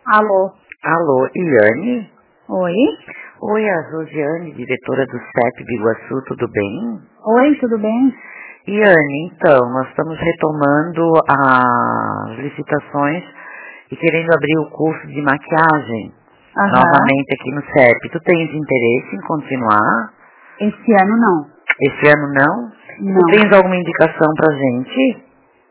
Alô? Alô, Iane? Oi? Oi, a Josiane, diretora do CEP Biguaçu, tudo bem? Oi, tudo bem? Iane, então, nós estamos retomando as licitações e querendo abrir o curso de maquiagem novamente aqui no CEP. Tu tens interesse em continuar? Esse ano não. Esse ano não? Não. Tu tens alguma indicação pra gente?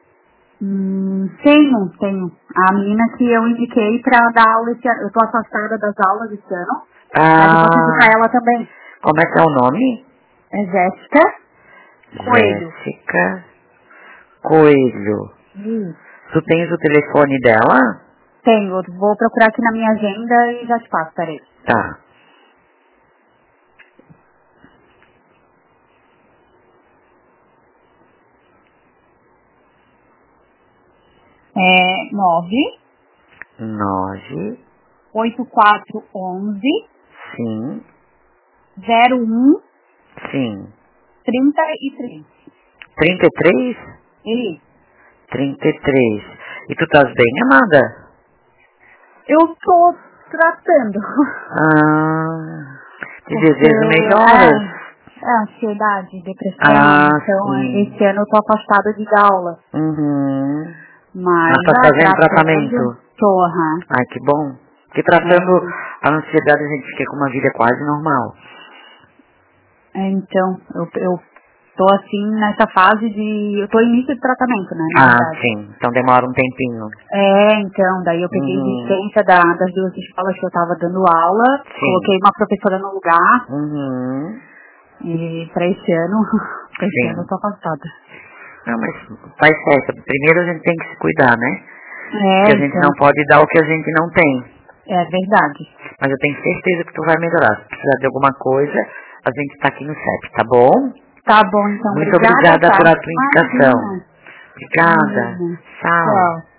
Tenho. A menina que eu indiquei pra dar aula esse ano. Eu tô afastada das aulas esse ano. Mas eu posso indicar ela também. Como é que é o nome? É Jéssica Coelho. Jéssica Coelho. Tu tens o telefone dela? Tenho. Eu vou procurar aqui na minha agenda e já te passo, peraí. Tá. É 9, 8411 sim, 01 sim. 33. 33? Isso. 33. E tu estás bem, amada? Eu tô tratando. Te desejo melhoras. Ansiedade, depressão, então Sim. esse ano eu tô afastada de dar aula. Uhum. Mas Tá fazendo tratamento? Tô, Ai, que bom. Porque tratando a ansiedade a gente fica com uma vida quase normal. Então, eu tô assim nessa fase de... Eu tô em início de tratamento, né, na verdade. Sim. Então demora um tempinho. Então, daí eu peguei licença das duas escolas que eu tava dando aula, coloquei uma professora no lugar, e pra esse ano eu tô afastada. Não, mas faz certo. Primeiro a gente tem que se cuidar, né? Porque a gente Então, não pode dar o que a gente não tem. é verdade. Mas eu tenho certeza que tu vai melhorar. Se precisar de alguma coisa, a gente tá aqui no CEP, tá bom? Tá bom, então. Muito obrigada tá? pela tua indicação. Obrigada. Tchau.